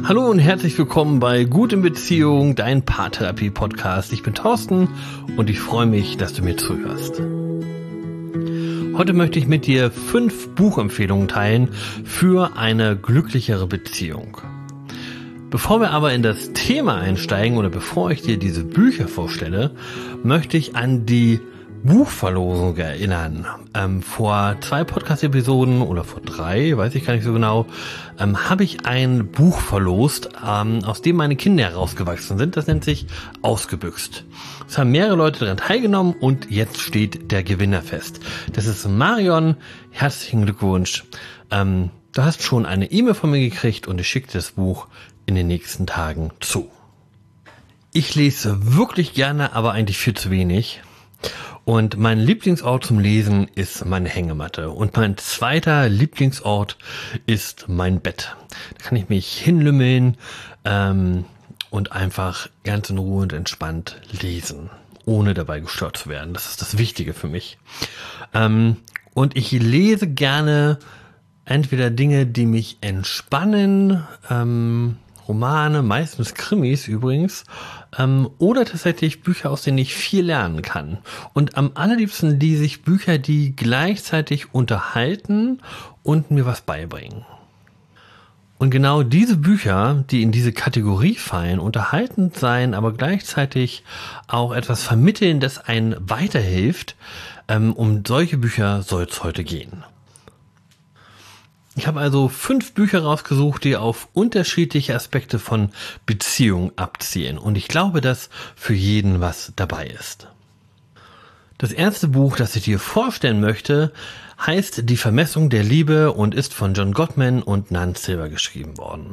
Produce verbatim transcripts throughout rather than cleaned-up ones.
Hallo und herzlich willkommen bei Gut in Beziehung, dein Paartherapie-Podcast. Ich bin Thorsten und ich freue mich, dass du mir zuhörst. Heute möchte ich mit dir fünf Buchempfehlungen teilen für eine glücklichere Beziehung. Bevor wir aber in das Thema einsteigen oder bevor ich dir diese Bücher vorstelle, möchte ich an die Buchverlosung erinnern. Ähm, vor zwei Podcast-Episoden oder vor drei, weiß ich gar nicht so genau, ähm, habe ich ein Buch verlost, ähm, aus dem meine Kinder herausgewachsen sind. Das nennt sich Ausgebüxt. Es haben mehrere Leute daran teilgenommen und jetzt steht der Gewinner fest. Das ist Marion. Herzlichen Glückwunsch. Ähm, du hast schon eine E-Mail von mir gekriegt und ich schicke das Buch in den nächsten Tagen zu. Ich lese wirklich gerne, aber eigentlich viel zu wenig. Und mein Lieblingsort zum Lesen ist meine Hängematte. Und mein zweiter Lieblingsort ist mein Bett. Da kann ich mich hinlümmeln ähm, und einfach ganz in Ruhe und entspannt lesen, ohne dabei gestört zu werden. Das ist das Wichtige für mich. Ähm, und ich lese gerne entweder Dinge, die mich entspannen, ähm, Romane, meistens Krimis übrigens, ähm, oder tatsächlich Bücher, aus denen ich viel lernen kann. Und am allerliebsten lese ich Bücher, die gleichzeitig unterhalten und mir was beibringen. Und genau diese Bücher, die in diese Kategorie fallen, unterhaltend sein, aber gleichzeitig auch etwas vermitteln, das einen weiterhilft, ähm, um solche Bücher soll es heute gehen. Ich habe also fünf Bücher rausgesucht, die auf unterschiedliche Aspekte von Beziehung abzielen. Und ich glaube, dass für jeden was dabei ist. Das erste Buch, das ich dir vorstellen möchte, heißt Die Vermessung der Liebe und ist von John Gottman und Nan Silver geschrieben worden.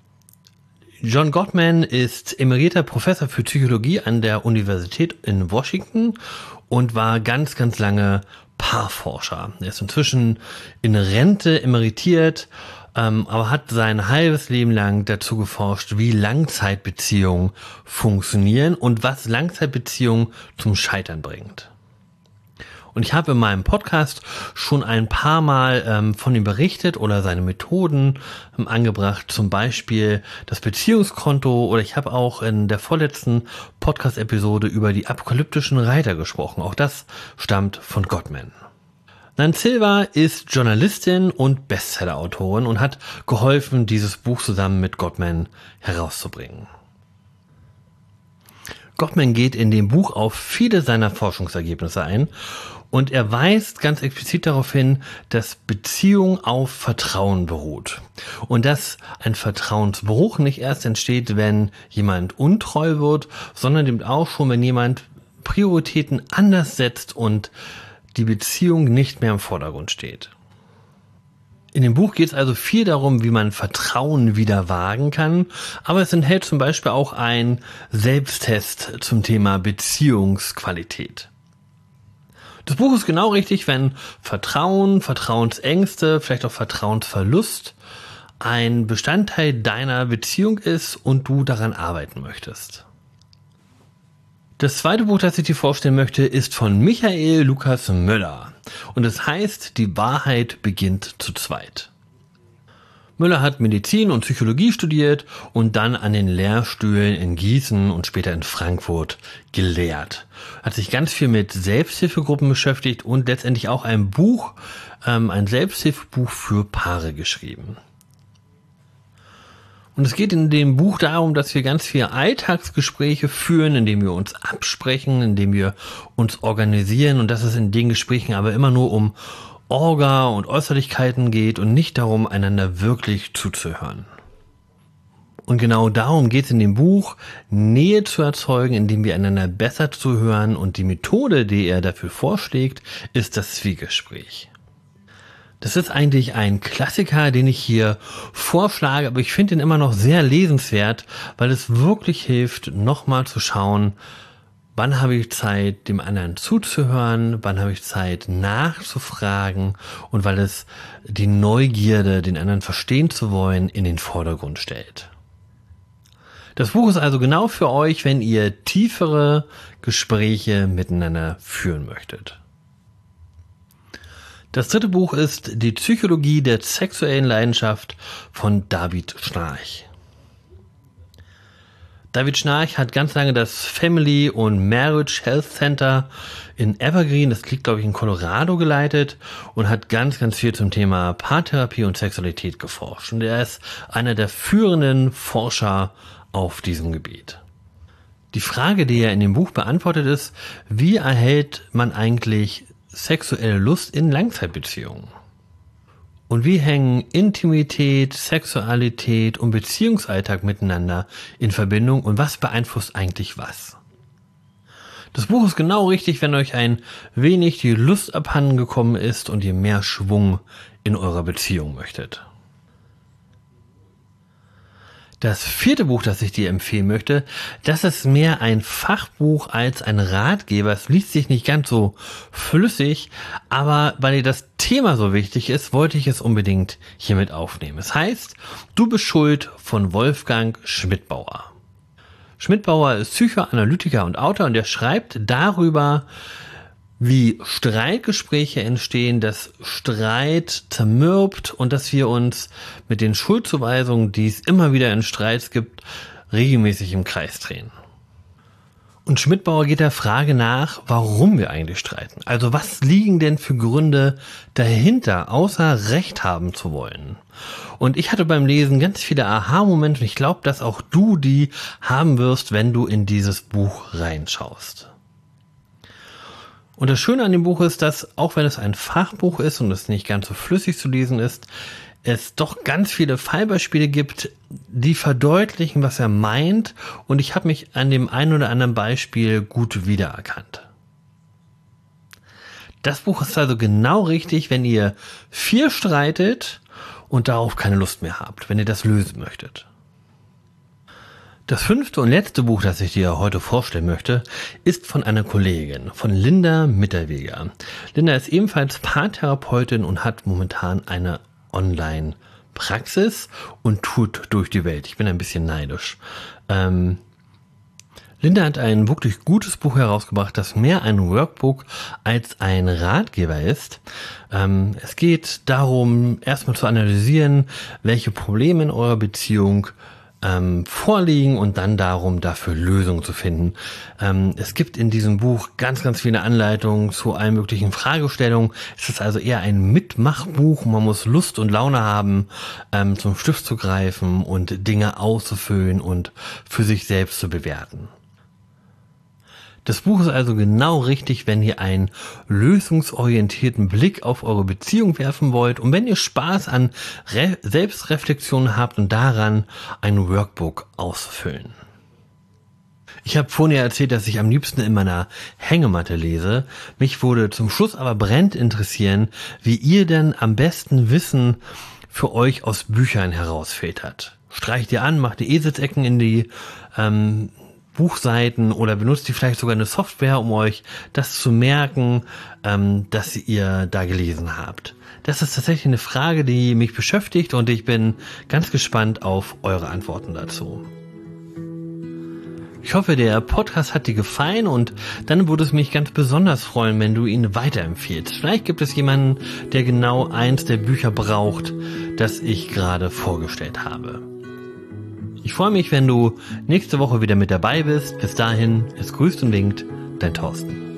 John Gottman ist emerierter Professor für Psychologie an der Universität in Washington und war ganz, ganz lange Paarforscher. Er ist inzwischen in Rente emeritiert, ähm, aber hat sein halbes Leben lang dazu geforscht, wie Langzeitbeziehungen funktionieren und was Langzeitbeziehungen zum Scheitern bringt. Und ich habe in meinem Podcast schon ein paar Mal ähm, von ihm berichtet oder seine Methoden ähm, angebracht, zum Beispiel das Beziehungskonto, oder ich habe auch in der vorletzten Podcast-Episode über die apokalyptischen Reiter gesprochen. Auch das stammt von Gottman. Nan Silver ist Journalistin und Bestseller-Autorin und hat geholfen, dieses Buch zusammen mit Gottman herauszubringen. Gottman geht in dem Buch auf viele seiner Forschungsergebnisse ein und er weist ganz explizit darauf hin, dass Beziehung auf Vertrauen beruht. Und dass ein Vertrauensbruch nicht erst entsteht, wenn jemand untreu wird, sondern eben auch schon, wenn jemand Prioritäten anders setzt und die Beziehung nicht mehr im Vordergrund steht. In dem Buch geht es also viel darum, wie man Vertrauen wieder wagen kann, aber es enthält zum Beispiel auch einen Selbsttest zum Thema Beziehungsqualität. Das Buch ist genau richtig, wenn Vertrauen, Vertrauensängste, vielleicht auch Vertrauensverlust ein Bestandteil deiner Beziehung ist und du daran arbeiten möchtest. Das zweite Buch, das ich dir vorstellen möchte, ist von Michael Lukas Möller und es heißt Die Wahrheit beginnt zu zweit. Möller hat Medizin und Psychologie studiert und dann an den Lehrstühlen in Gießen und später in Frankfurt gelehrt. Hat sich ganz viel mit Selbsthilfegruppen beschäftigt und letztendlich auch ein Buch, ähm, ein Selbsthilfebuch für Paare geschrieben. Und es geht in dem Buch darum, dass wir ganz viele Alltagsgespräche führen, indem wir uns absprechen, indem wir uns organisieren und dass es in den Gesprächen aber immer nur um Orga und Äußerlichkeiten geht und nicht darum, einander wirklich zuzuhören. Und genau darum geht es in dem Buch, Nähe zu erzeugen, indem wir einander besser zuhören, und die Methode, die er dafür vorschlägt, ist das Zwiegespräch. Das ist eigentlich ein Klassiker, den ich hier vorschlage, aber ich finde ihn immer noch sehr lesenswert, weil es wirklich hilft, nochmal zu schauen, wann habe ich Zeit, dem anderen zuzuhören, wann habe ich Zeit, nachzufragen, und weil es die Neugierde, den anderen verstehen zu wollen, in den Vordergrund stellt. Das Buch ist also genau für euch, wenn ihr tiefere Gespräche miteinander führen möchtet. Das dritte Buch ist Die Psychologie der sexuellen Leidenschaft von David Schnarch. David Schnarch hat ganz lange das Family und Marriage Health Center in Evergreen, das liegt glaube ich in Colorado, geleitet und hat ganz, ganz viel zum Thema Paartherapie und Sexualität geforscht. Und er ist einer der führenden Forscher auf diesem Gebiet. Die Frage, die er in dem Buch beantwortet, ist, wie erhält man eigentlich sexuelle Lust in Langzeitbeziehungen? Und wie hängen Intimität, Sexualität und Beziehungsalltag miteinander in Verbindung und was beeinflusst eigentlich was? Das Buch ist genau richtig, wenn euch ein wenig die Lust abhanden gekommen ist und ihr mehr Schwung in eurer Beziehung möchtet. Das vierte Buch, das ich dir empfehlen möchte, das ist mehr ein Fachbuch als ein Ratgeber. Es liest sich nicht ganz so flüssig, aber weil dir das Thema so wichtig ist, wollte ich es unbedingt hiermit aufnehmen. Es heißt, Du bist schuld von Wolfgang Schmidbauer. Schmidbauer ist Psychoanalytiker und Autor und er schreibt darüber, wie Streitgespräche entstehen, dass Streit zermürbt und dass wir uns mit den Schuldzuweisungen, die es immer wieder in Streits gibt, regelmäßig im Kreis drehen. Und Schmidbauer geht der Frage nach, warum wir eigentlich streiten. Also was liegen denn für Gründe dahinter, außer Recht haben zu wollen? Und ich hatte beim Lesen ganz viele Aha-Momente und ich glaube, dass auch du die haben wirst, wenn du in dieses Buch reinschaust. Und das Schöne an dem Buch ist, dass, auch wenn es ein Fachbuch ist und es nicht ganz so flüssig zu lesen ist, es doch ganz viele Fallbeispiele gibt, die verdeutlichen, was er meint. Und ich habe mich an dem einen oder anderen Beispiel gut wiedererkannt. Das Buch ist also genau richtig, wenn ihr viel streitet und darauf keine Lust mehr habt, wenn ihr das lösen möchtet. Das fünfte und letzte Buch, das ich dir heute vorstellen möchte, ist von einer Kollegin, von Linda Mitterweger. Linda ist ebenfalls Paartherapeutin und hat momentan eine Online-Praxis und tourt durch die Welt. Ich bin ein bisschen neidisch. Ähm, Linda hat ein wirklich gutes Buch herausgebracht, das mehr ein Workbook als ein Ratgeber ist. Ähm, es geht darum, erstmal zu analysieren, welche Probleme in eurer Beziehung Ähm, vorliegen und dann darum, dafür Lösungen zu finden. Ähm, es gibt in diesem Buch ganz, ganz viele Anleitungen zu allen möglichen Fragestellungen. Es ist also eher ein Mitmachbuch. Man muss Lust und Laune haben, ähm, zum Stift zu greifen und Dinge auszufüllen und für sich selbst zu bewerten. Das Buch ist also genau richtig, wenn ihr einen lösungsorientierten Blick auf eure Beziehung werfen wollt und wenn ihr Spaß an Re- Selbstreflexion habt und daran ein Workbook auszufüllen. Ich habe vorhin ja erzählt, dass ich am liebsten in meiner Hängematte lese. Mich würde zum Schluss aber brennend interessieren, wie ihr denn am besten Wissen für euch aus Büchern herausfiltert. Streicht ihr an, macht die Eselsecken in die ähm, Buchseiten oder benutzt ihr vielleicht sogar eine Software, um euch das zu merken, ähm, dass ihr da gelesen habt. Das ist tatsächlich eine Frage, die mich beschäftigt und ich bin ganz gespannt auf eure Antworten dazu. Ich hoffe, der Podcast hat dir gefallen und dann würde es mich ganz besonders freuen, wenn du ihn weiterempfiehlst. Vielleicht gibt es jemanden, der genau eins der Bücher braucht, das ich gerade vorgestellt habe. Ich freue mich, wenn du nächste Woche wieder mit dabei bist. Bis dahin, es grüßt und winkt, dein Thorsten.